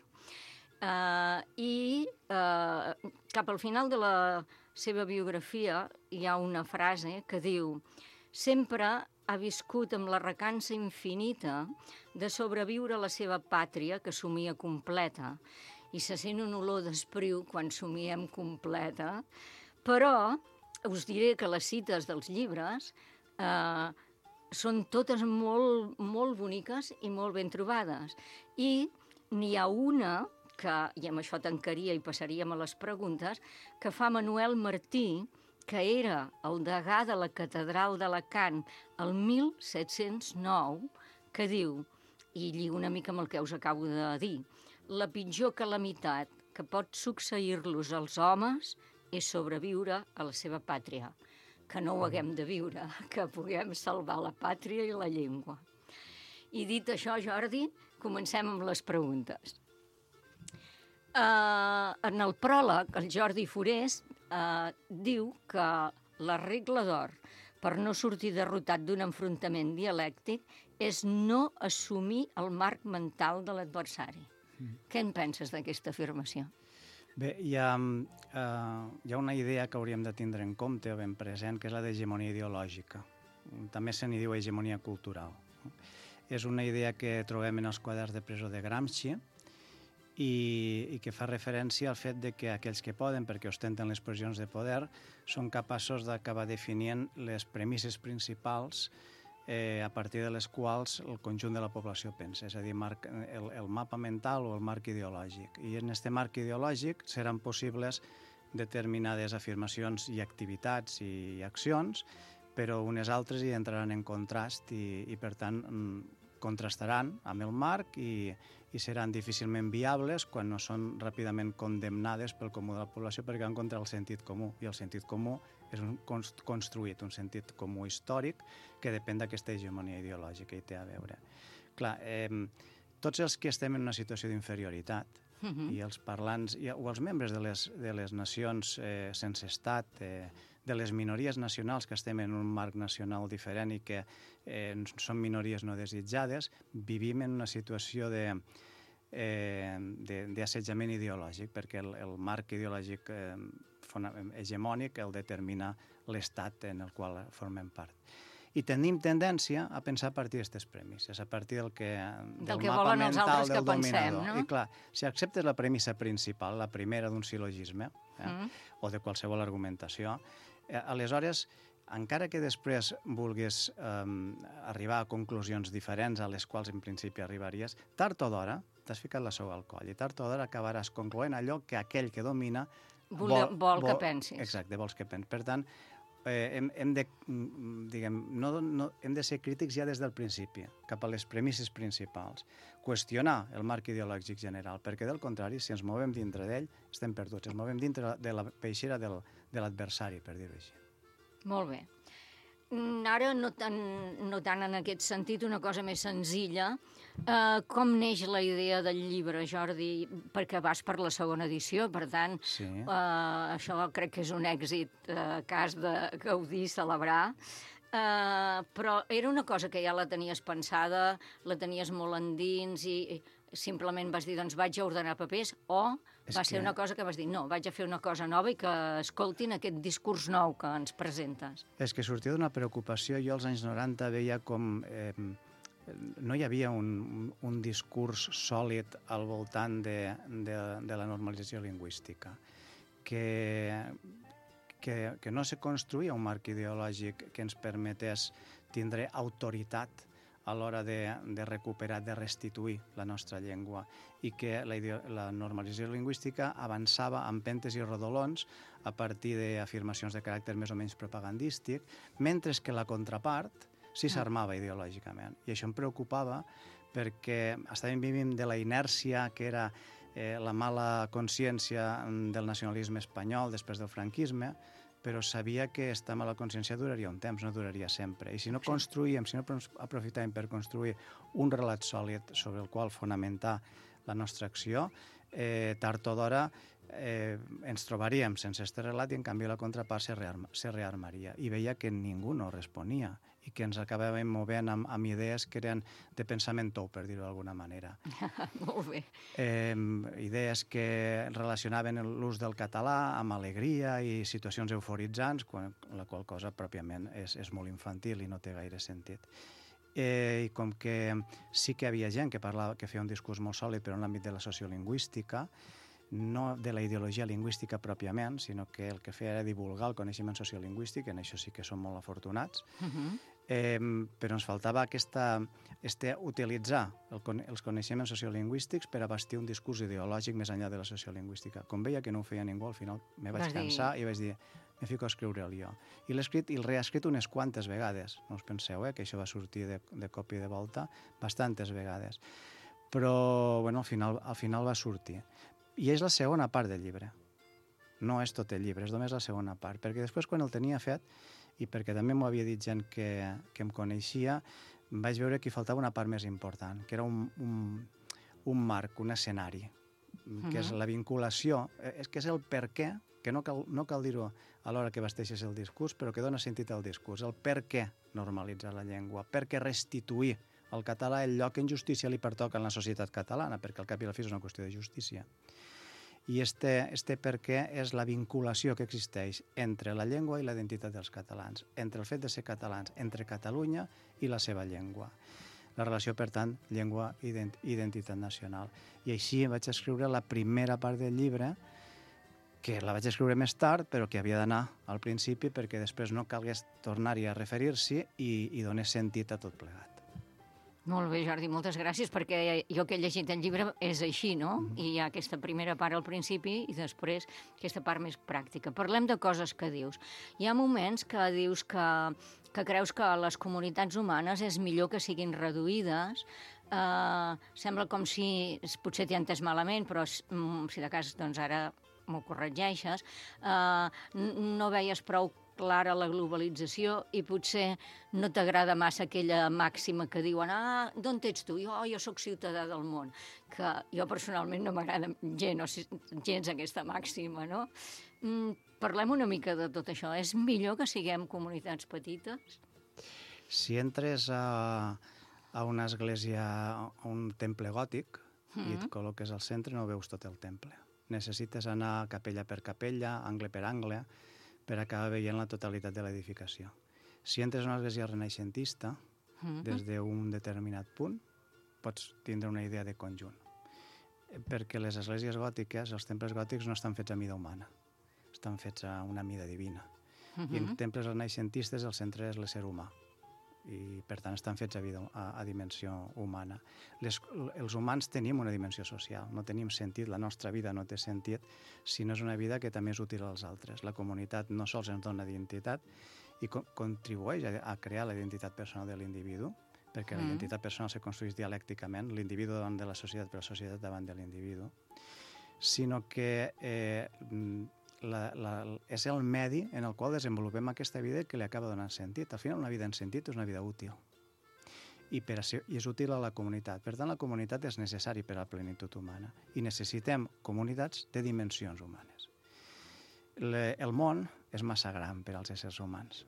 i cap al final de la seva biografia hi ha una frase que diu: sempre ha viscut amb la recança infinita de sobreviure a la seva pàtria, que somia completa, i se sent un olor d'espriu quan somiem completa, però us diré que les cites dels llibres són totes molt, molt boniques i molt ben trobades. I n'hi ha una que, i amb això tancaria i passaríem a les preguntes, que fa Manuel Martí, que era el degà de la Catedral d'Alacant el 1709, que diu, i lligo una mica amb el que us acabo de dir, la pitjor calamitat que pot succeir-los als homes és sobreviure a la seva pàtria, que no ho haguem de viure, que puguem salvar la pàtria i la llengua. I dit això, Jordi, comencem amb les preguntes. En el pròleg, el Jordi Forés diu que la regla d'or per no sortir derrotat d'un enfrontament dialèctic és no assumir el marc mental de l'adversari. Què en penses d'aquesta afirmació? Bé, hi ha una idea que hauríem de tindre en compte o ben present, que és la d'hegemonia ideològica. També se n'hi diu hegemonia cultural. És una idea que trobem en els quaderns de presó de Gramsci i que fa referència al fet de que aquells que poden, perquè ostenten les posicions de poder, són capaços d'acabar definint les premisses principals a partir de les quals el conjunt de la població pensa, és a dir, el mapa mental o el marc ideològic. I en aquest marc ideològic seran possibles determinades afirmacions i activitats i accions, però unes altres hi entraran en contrast i per tant, contrastaran amb el marc i seran difícilment viables quan no són ràpidament condemnades pel comú de la població perquè van contra el sentit comú, i el sentit comú és construït, un sentit comú històric que depèn d'aquesta hegemonia ideològica i té a veure. Clar, tots els que estem en una situació d'inferioritat i els parlants o els membres de les nacions sense estat, de les minories nacionals que estem en un marc nacional diferent i que són minories no desitjades, vivim en una situació d'assetjament ideològic, perquè el marc ideològic hegemònic el determina l'estat en el qual formem part. I tenim tendència a pensar a partir d'aquestes premisses, a partir del que mapa volen els mental altres del que pensem, dominador. no? I clar, si acceptes la premissa principal, la primera d'un sil·logisme, o de qualsevol argumentació, aleshores, encara que després vulguis arribar a conclusions diferents a les quals en principi arribaries, tard o d'hora t'has ficat la soga al coll i tard o d'hora acabaràs concloent allò que aquell que domina vol que pensis. Exacte, vols que pensis. Per tant, hem de, diguem, hem de ser crítics ja des del principi, cap a les premisses principals. Qüestionar el marc ideològic general, perquè del contrari, si ens movem dintre d'ell, estem perduts. Ens movem dintre de la peixera de l'adversari, per dir-ho així. Molt bé. Ara, no tant en aquest sentit, una cosa més senzilla. Com neix la idea del llibre, Jordi? Perquè vas per la segona edició, per tant, això crec que és un èxit que has de gaudir, celebrar. Però era una cosa que ja la tenies pensada, la tenies molt endins i simplement vas dir, doncs vaig a ordenar papers, o va ser una cosa que vas dir, no, vaig a fer una cosa nova i que escoltin aquest discurs nou que ens presentes. És que sortia d'una preocupació. Jo als anys 90 veia com no hi havia un discurs sòlid al voltant de la normalització lingüística, que no se construïa un marc ideològic que ens permetés tindre autoritat a l'hora de recuperar, de restituir la nostra llengua, i que la normalització lingüística avançava amb pentes i rodolons a partir d'afirmacions de caràcter més o menys propagandístic, mentre que la contrapart sí s'armava ideològicament. I això em preocupava perquè estàvem vivint de la inèrcia que era la mala consciència del nacionalisme espanyol després del franquisme, però sabia que esta mala consciència duraria un temps, no duraria sempre. I si no construïm, si no aprofitàvem per construir un relat sòlid sobre el qual fonamentar la nostra acció, tard o d'hora ens trobaríem sense aquest relat i en canvi la contrapart se rearmaria. I veia que ningú no responia i que ens acabàvem movent amb idees que eren de pensament tou, per dir-ho d'alguna manera. Molt bé. Idees que relacionaven l'ús del català amb alegria i situacions euforitzants, la qual cosa pròpiament és molt infantil i no té gaire sentit. I com que sí que hi havia gent que feia un discurs molt sòlid però en l'àmbit de la sociolingüística, no de la ideologia lingüística pròpiament, sinó que el que feia era divulgar el coneixement sociolingüístic, en això sí que som molt afortunats, però ens faltava utilitzar els coneixements sociolingüístics per abastir un discurs ideològic més enllà de la sociolingüística. Com veia que no ho feia ningú, al final me vaig cansar i vaig dir, me fico a escriure'l jo. I l'he escrit i el reescrit unes quantes vegades. No us penseu que això va sortir de cop i de volta, bastantes vegades. Però, bueno, al final va sortir. I és la segona part del llibre. No és tot el llibre, és només la segona part. Perquè després, quan el tenia fet, i perquè també m'ho havia dit gent que em coneixia, vaig veure que hi faltava una part més important, que era un marc, un escenari, que és la vinculació, que és el per què, que no cal dir-ho a l'hora que vesteixes el discurs, però que dona sentit al discurs, el per què normalitzar la llengua, per què restituir al català el lloc en justícia li pertoca en la societat catalana, perquè al cap i a la fi és una qüestió de justícia. I este per què és la vinculació que existeix entre la llengua i la identitat dels catalans, entre el fet de ser catalans, entre Catalunya i la seva llengua. La relació, per tant, llengua i identitat nacional. I així vaig escriure la primera part del llibre, que la vaig escriure més tard, però que havia d'anar al principi perquè després no calgués tornar-hi a referir-s'hi i donés sentit a tot plegat. Molt bé, Jordi, moltes gràcies, perquè jo que he llegit el llibre és així, no? I hi ha aquesta primera part al principi i després aquesta part més pràctica. Parlem de coses que dius. Hi ha moments que dius que creus que les comunitats humanes és millor que siguin reduïdes. Sembla com si, potser t'hi he entès malament, però si de cas doncs ara m'ho corregeixes, no veies prou clara la globalització i potser no t'agrada massa aquella màxima que diuen d'on ets tu? Jo sóc ciutadà del món. Que jo personalment no m'agrada gens aquesta màxima, no? Parlem una mica de tot això. És millor que siguem comunitats petites? Si entres a una església, a un temple gòtic, i et col·loques al centre, no veus tot el temple. Necessites anar capella per capella, angle per angle, per acabar veient la totalitat de l'edificació. Si entres en una església renaixentista, des d'un determinat punt, pots tindre una idea de conjunt. Perquè les esglésies gòtiques, els temples gòtics, no estan fets a mida humana, estan fets a una mida divina. I en temples renaixentistes el centre és l'ésser humà, i per tant estan fets a dimensió humana. Els humans tenim una dimensió social, no tenim sentit, la nostra vida no té sentit si no és una vida que també és útil als altres. La comunitat no sols ens dona identitat i contribueix a crear la identitat personal de l'individu, perquè la identitat personal se construeix dialècticament, l'individu davant de la societat, però la societat davant de l'individu, sinó que és el medi en el qual desenvolupem aquesta vida que li acaba donant sentit. Al final, una vida en sentit és una vida útil. I és útil a la comunitat. Per tant, la comunitat és necessària per a la plenitud humana. I necessitem comunitats de dimensions humanes. El món és massa gran per als éssers humans.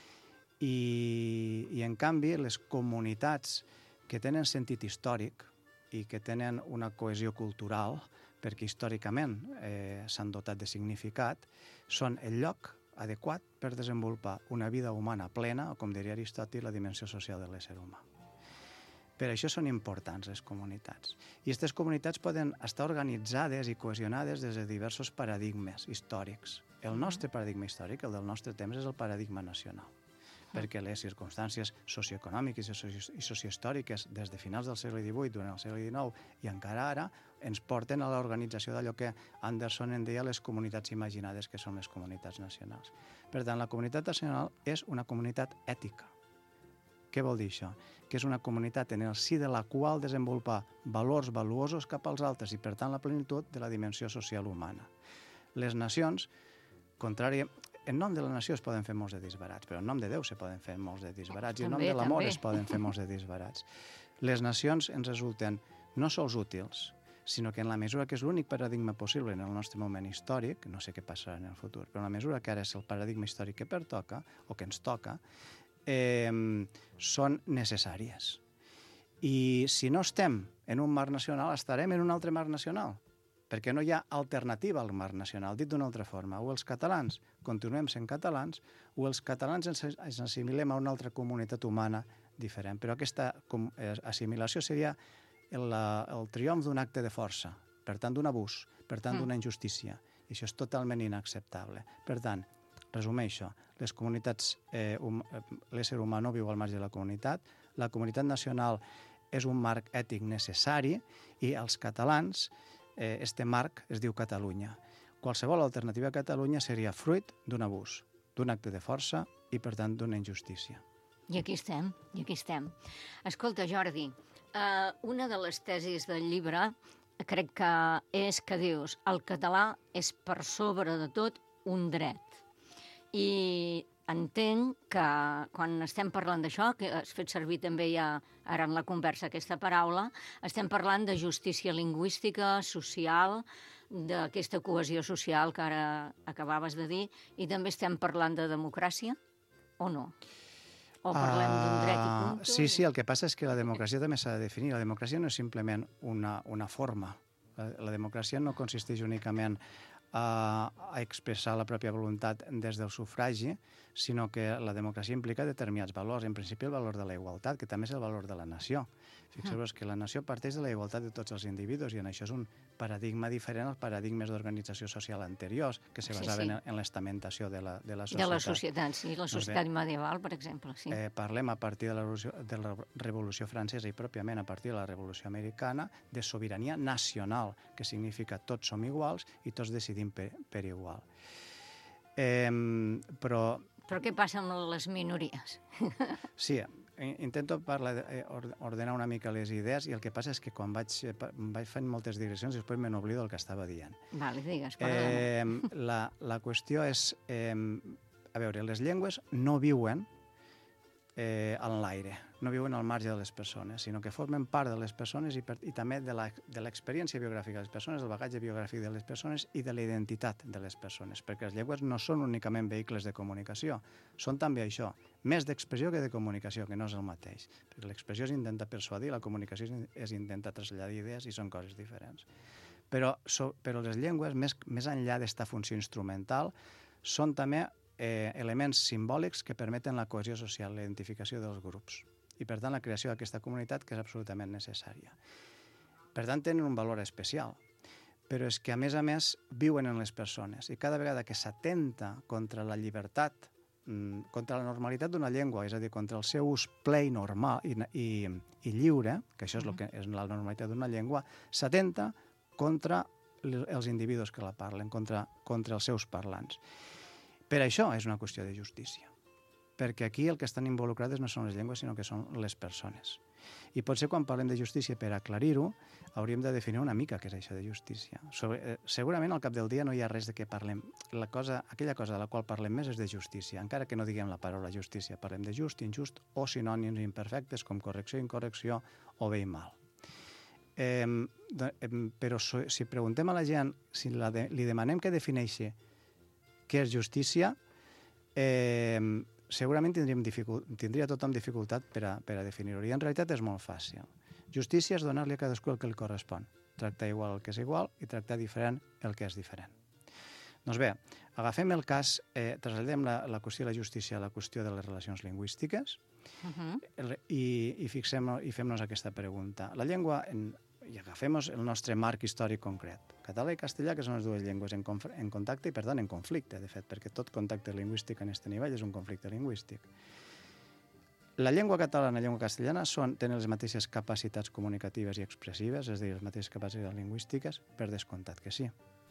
I en canvi, les comunitats que tenen sentit històric i que tenen una cohesió cultural, perquè històricament s'han dotat de significat, són el lloc adequat per desenvolupar una vida humana plena, o com diria Aristòtil, la dimensió social de l'ésser humà. Per això són importants les comunitats. I aquestes comunitats poden estar organitzades i cohesionades des de diversos paradigmes històrics. El nostre paradigma històric, el del nostre temps, és el paradigma nacional, perquè les circumstàncies socioeconòmiques i sociohistòriques des de finals del segle XVIII, durant el segle XIX i encara ara, ens porten a l'organització d'allò que Anderson en deia les comunitats imaginades, que són les comunitats nacionals. Per tant, la comunitat nacional és una comunitat ètica. Què vol dir això? Que és una comunitat en el si de la qual desenvolupar valors valuosos cap als altres i, per tant, la plenitud de la dimensió social humana. Les nacions, en nom de la nació es poden fer molts de disbarats, però en nom de Déu se poden fer molts de disbarats, i en nom de l'amor es poden fer molts de disbarats. Les nacions ens resulten no sols útils, sinó que en la mesura que és l'únic paradigma possible en el nostre moment històric, no sé què passarà en el futur, però en la mesura que ara és el paradigma històric que pertoca, o que ens toca, són necessàries. I si no estem en un marc nacional, estarem en un altre marc nacional, perquè no hi ha alternativa al marc nacional. Dit d'una altra forma, o els catalans continuem sent catalans, o els catalans ens assimilem a una altra comunitat humana diferent. Però aquesta assimilació seria el triomf d'un acte de força, per tant d'un abús, per tant d'una injustícia. I això és totalment inacceptable. Per tant, resumeixo, les comunitats, l'ésser humà no viu al marge de la comunitat nacional és un marc ètic necessari i els catalans, este marc es diu Catalunya. Qualsevol alternativa a Catalunya seria fruit d'un abús, d'un acte de força i, per tant, d'una injustícia. I aquí estem. Escolta, Jordi, una de les tesis del llibre crec que és que dius el català és per sobre de tot un dret. I entenc que quan estem parlant d'això, que has fet servir també ja ara en la conversa aquesta paraula, estem parlant de justícia lingüística, social, d'aquesta cohesió social que ara acabaves de dir, i també estem parlant de democràcia, o no? O parlem d'un dret i punt? Sí, el que passa és que la democràcia també s'ha de definir. La democràcia no és simplement una forma. La democràcia no consisteix únicament a expressar la pròpia voluntat des del sufragi, sinó que la democràcia implica determinats valors, en principi el valor de la igualtat, que també és el valor de la nació. Fixeu-vos que la nació parteix de la igualtat de tots els individus i en això és un paradigma diferent als paradigmes d'organització social anteriors, que se basaven en l'estamentació de la societat. De la societat, sí, la societat medieval, per exemple. Sí. Parlem a partir de la Revolució Francesa i pròpiament a partir de la Revolució Americana de sobirania nacional, que significa tots som iguals i tots decidim per igual. Però què passa amb les minories? Sí, intento ordenar una mica les idees i el que passa és que quan vaig fent moltes digressions després me n'oblido del que estava dient. Vale, digues, perdona. La qüestió és, a veure, les llengües no viuen en l'aire, no viuen al marge de les persones, sinó que formen part de les persones i també de l'experiència biogràfica de les persones, del bagatge biogràfic de les persones i de la identitat de les persones, perquè les llengües no són únicament vehicles de comunicació, són també això, més d'expressió que de comunicació, que no és el mateix, perquè l'expressió és intentar persuadir, la comunicació és intentar traslladar idees i són coses diferents. Però les llengües, més enllà d'esta funció instrumental, són també elements simbòlics que permeten la cohesió social, la identificació dels grups i, per tant, la creació d'aquesta comunitat que és absolutament necessària. Per tant, tenen un valor especial, però és que, a més, viuen en les persones i cada vegada que s'atenta contra la llibertat, contra la normalitat d'una llengua, és a dir, contra el seu ús ple i normal i lliure, que això és el que és la normalitat d'una llengua, s'atenta contra els individus que la parlen, contra els seus parlants. Per això és una qüestió de justícia, perquè aquí el que estan involucrades no són les llengües, sinó que són les persones. I potser quan parlem de justícia, per aclarir-ho, hauríem de definir una mica què és això de justícia. Segurament al cap del dia no hi ha res de què parlem. Aquella cosa de la qual parlem més és de justícia, encara que no diguem la paraula justícia. Parlem de just, injust o sinònims imperfectes com correcció, incorrecció o bé i mal. Però si preguntem a la gent, si li demanem que defineixi què és justícia, segurament tindria tothom dificultat per a definir-ho. I en realitat és molt fàcil. Justícia és donar-li a cadascú el que li correspon. Tractar igual el que és igual i tractar diferent el que és diferent. Doncs bé, agafem el cas, traslladem la qüestió de la justícia a la qüestió de les relacions lingüístiques i fem-nos aquesta pregunta. La llengua, i agafem el nostre marc històric concret, català i castellà, que són les dues llengües en contacte i, per tant, en conflicte, de fet, perquè tot contacte lingüístic en aquest nivell és un conflicte lingüístic. La llengua catalana i la llengua castellana tenen les mateixes capacitats comunicatives i expressives, és a dir, les mateixes capacitats lingüístiques, per descomptat que sí.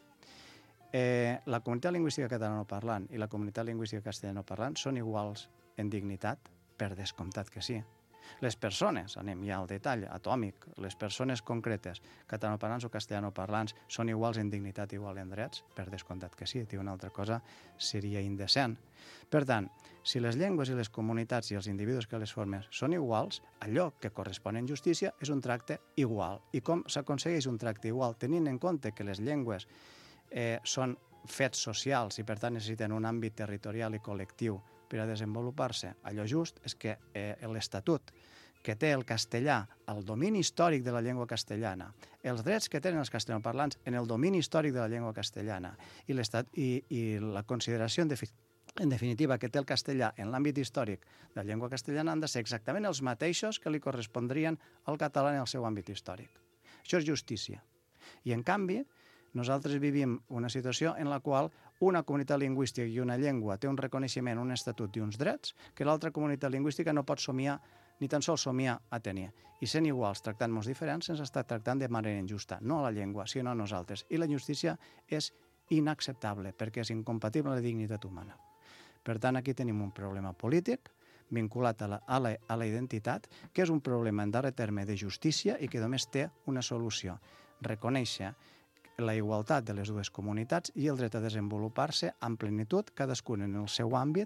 La comunitat lingüística catalanoparlant i la comunitat lingüística castellanoparlant són iguals en dignitat, per descomptat que sí. Les persones, anem ja al detall atòmic, les persones concretes, catalanoparlants o castellanoparlants, són iguals en dignitat, igual en drets? Per descomptat que sí, una altra cosa seria indecent. Per tant, si les llengües i les comunitats i els individus que les formen són iguals, allò que correspon en justícia és un tracte igual. I com s'aconsegueix un tracte igual? Tenint en compte que les llengües són fets socials i, per tant, necessiten un àmbit territorial i col·lectiu per a desenvolupar-se. Allò just és que l'Estatut que té el castellà al domini històric de la llengua castellana, els drets que tenen els castellanoparlants en el domini històric de la llengua castellana i la consideració, en definitiva, que té el castellà en l'àmbit històric de la llengua castellana han de ser exactament els mateixos que li correspondrien al català en el seu àmbit històric. Això és justícia. I, en canvi, nosaltres vivim una situació en la qual una comunitat lingüística i una llengua té un reconeixement, un estatut i uns drets que l'altra comunitat lingüística no pot somiar, ni tan sols somiar a tenir. I sent iguals, tractant-nos diferents, se'ns està tractant de manera injusta, no a la llengua, sinó a nosaltres. I la justícia és inacceptable perquè és incompatible amb la dignitat humana. Per tant, aquí tenim un problema polític vinculat a la identitat, que és un problema en darrer terme de justícia i que només té una solució: reconèixer la igualtat de les dues comunitats i el dret a desenvolupar-se en plenitud, cadascun en el seu àmbit,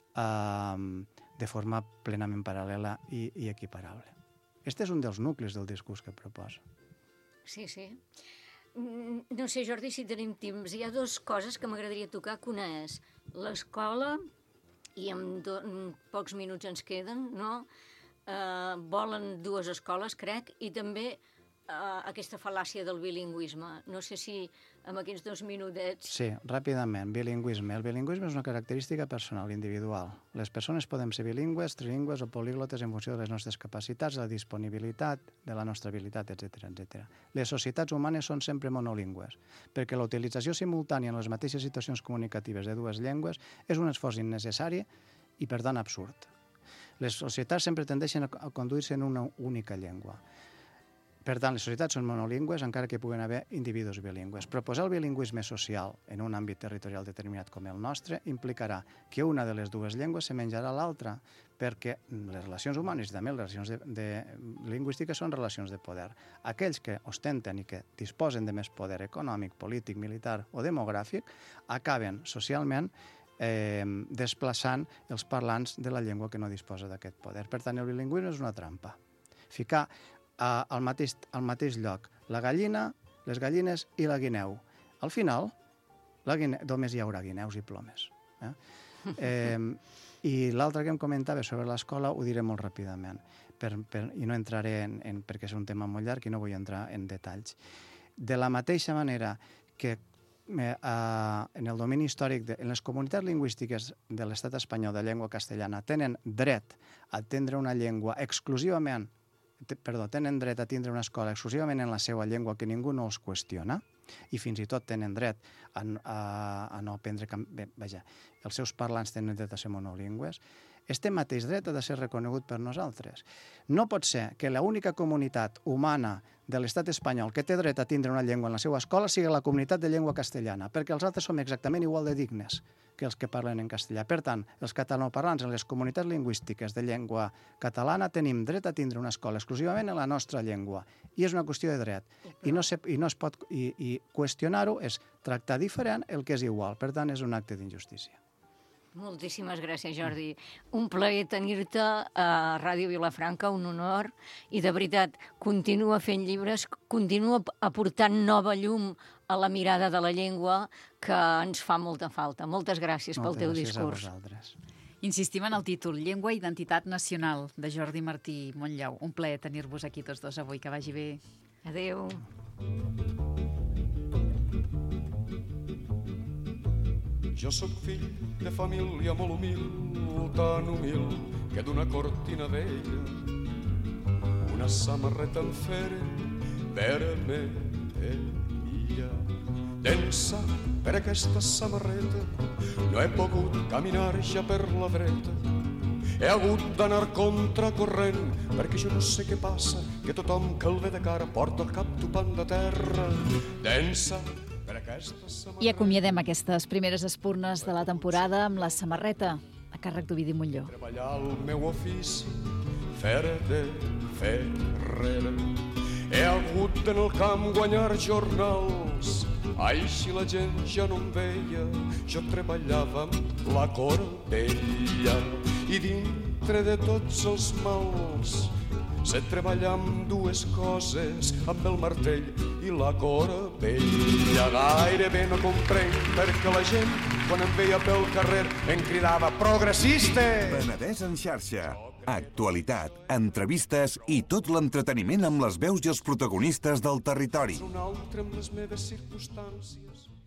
de forma plenament paral·lela i equiparable. Aquest és un dels nuclis del discurs que proposa. Sí, sí. No sé, Jordi, si tenim temps. Hi ha dues coses que m'agradaria tocar, que una és l'escola, i en pocs minuts ens queden, no? Volen dues escoles, crec, i també aquesta fal·làcia del bilingüisme. No sé si amb aquests 2 minutets... Sí, ràpidament, bilingüisme. El bilingüisme és una característica personal, individual. Les persones podem ser bilingües, trilingües o políglotes en funció de les nostres capacitats, de la disponibilitat, de la nostra habilitat, etc. Les societats humanes són sempre monolingües, perquè la utilització simultània en les mateixes situacions comunicatives de dues llengües és un esforç innecessari i, per tant, absurd. Les societats sempre tendeixen a conduir-se en una única llengua. Per tant, les societats són monolingües, encara que puguen haver individus bilingües. Proposar el bilingüisme social en un àmbit territorial determinat com el nostre implicarà que una de les dues llengües se menjarà l'altra, perquè les relacions humanes i també les relacions lingüístiques són relacions de poder. Aquells que ostenten i que disposen de més poder econòmic, polític, militar o demogràfic acaben socialment desplaçant els parlants de la llengua que no disposa d'aquest poder. Per tant, el bilingüisme és una trampa. Ficar al mateix lloc la gallina, les gallines i la guineu. Al final, només hi haurà guineus i plomes. I l'altre que em comentava sobre l'escola ho diré molt ràpidament, i no entraré perquè és un tema molt llarg i no vull entrar en detalls. De la mateixa manera que en el domini històric, en les comunitats lingüístiques de l'estat espanyol de llengua castellana tenen dret a tindre una llengua exclusivament, tenen dret a tindre una escola exclusivament en la seva llengua que ningú no els qüestiona, i fins i tot tenen dret a no aprendre... Vaja, els seus parlants tenen dret a ser monolingües. Este mateix dret ha de ser reconegut per nosaltres. No pot ser que l'única comunitat humana de l'estat espanyol que té dret a tindre una llengua en la seva escola sigui la comunitat de llengua castellana, perquè els altres som exactament igual de dignes que els que parlen en castellà. Per tant, els catalanoparlants en les comunitats lingüístiques de llengua catalana tenim dret a tindre una escola exclusivament en la nostra llengua. I és una qüestió de dret. I qüestionar-ho és tractar diferent el que és igual. Per tant, és un acte d'injustícia. Moltíssimes gràcies, Jordi. Un plaer tenir-te a Ràdio Vilafranca, un honor, i de veritat, continua fent llibres, continua aportant nova llum a la mirada de la llengua que ens fa molta falta. Moltes gràcies pel teu discurs. Moltes gràcies a vosaltres. Insistim en el títol, Llengua i Identitat Nacional, de Jordi Martí Montllau. Un plaer tenir-vos aquí tots dos avui, que vagi bé. Adéu. Jo sóc fill de família molt humil, tan humil que d'una cortina vella, una samarreta en fere vermella. D'ençà per aquesta samarreta no he pogut caminar ja per la dreta. He hagut d'anar contracorrent perquè jo no sé què passa, que tothom que el ve de cara porta el cap topant de terra. D'ençà I acomiadem aquestes primeres espurnes de la temporada amb la samarreta a càrrec d'Ovidi Montllor. Treballar el meu ofici, fer de ferrera. He hagut en el camp guanyar jornals, així la gent ja no em veia. Jo treballava amb la corbella i dintre de tots els mals sé treballar amb dues coses, amb el martell i la corbella. Gairebé no comprenc perquè la gent, quan em veia pel carrer, em cridava progressista. Penedès en xarxa. Actualitat, entrevistes i tot l'entreteniment amb les veus i els protagonistes del territori. Un altre amb les meves circumstàncies.